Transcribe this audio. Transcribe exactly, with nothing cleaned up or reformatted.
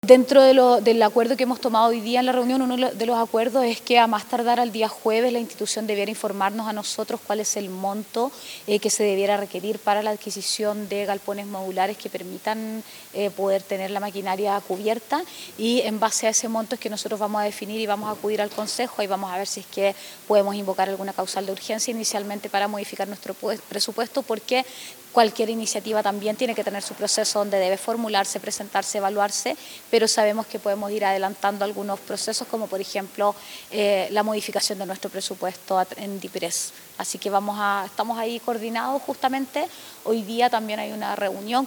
Dentro de lo, del acuerdo que hemos tomado hoy día en la reunión, uno de los acuerdos es que a más tardar al día jueves la institución debiera informarnos a nosotros cuál es el monto eh, que se debiera requerir para la adquisición de galpones modulares que permitan eh, poder tener la maquinaria cubierta, y en base a ese monto es que nosotros vamos a definir y vamos a acudir al Consejo y vamos a ver si es que podemos invocar alguna causal de urgencia inicialmente para modificar nuestro presupuesto, porque cualquier iniciativa también tiene que tener su proceso donde debe formularse, presentarse, evaluarse, pero sabemos que podemos ir adelantando algunos procesos, como por ejemplo eh, la modificación de nuestro presupuesto en DIPRES. Así que vamos a, estamos ahí coordinados justamente. Hoy día también hay una reunión